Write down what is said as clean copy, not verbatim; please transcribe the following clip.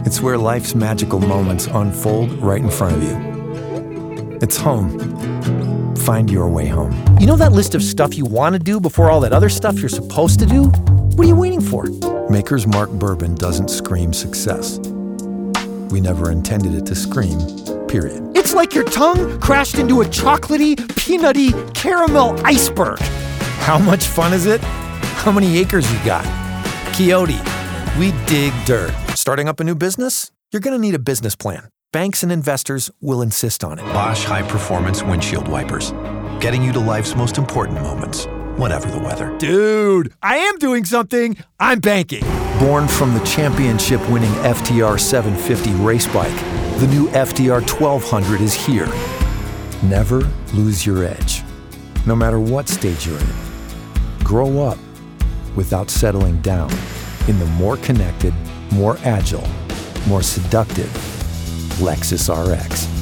It's where life's magical moments unfold right in front of you. It's home. Find your way home. You know that list of stuff you want to do before all that other stuff you're supposed to do? What are you waiting for? Maker's Mark Bourbon doesn't scream success. We never intended it to scream, period. It's like your tongue crashed into a chocolatey, peanutty caramel iceberg. How much fun is it? How many acres you got? Quixote, we dig dirt. Starting up a new business? You're going to need a business plan. Banks and investors will insist on it. Bosch high-performance windshield wipers, getting you to life's most important moments, whatever the weather. Dude, I am doing something. I'm banking. Born from the championship-winning FTR 750 race bike, the new FTR 1200 is here. Never lose your edge, no matter what stage you're in. Grow up without settling down in the more connected, more agile, more seductive Lexus RX.